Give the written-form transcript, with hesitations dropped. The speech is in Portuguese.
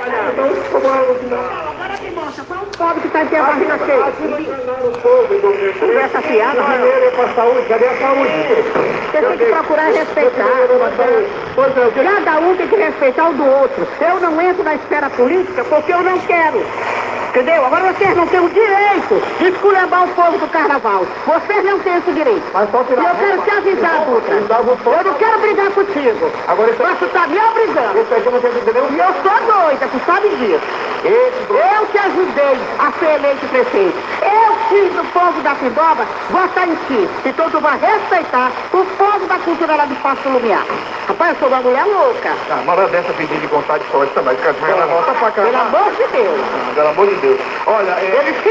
Agora me mostra, qual é o pobre que está aqui a barriga cheia? Conversa fiada, dinheiro é para a saúde, cadê a saúde? Você tem que procurar respeitar. Cada um tem que respeitar o do outro. Eu não entro na esfera política porque eu não quero. Entendeu? Agora vocês não têm o direito de esculhambar o povo do carnaval. Vocês não têm esse direito. E eu quero te avisar, Dutra. Eu não quero brigar contigo. Mas tu tá me obrigando. E eu sou doida, tu sabe disso. Eu te ajudei a ser eleito prefeito. Eu fiz o povo da Pindoba votar em ti. Então tu vai respeitar o povo da cultura lá de Passo Lumiar. Rapaz, eu sou uma mulher louca. Uma hora dessa pedir de vontade forte também. Pelo amor de Deus. Pelo amor de Deus. Pelo amor de Deus. Olha, Eles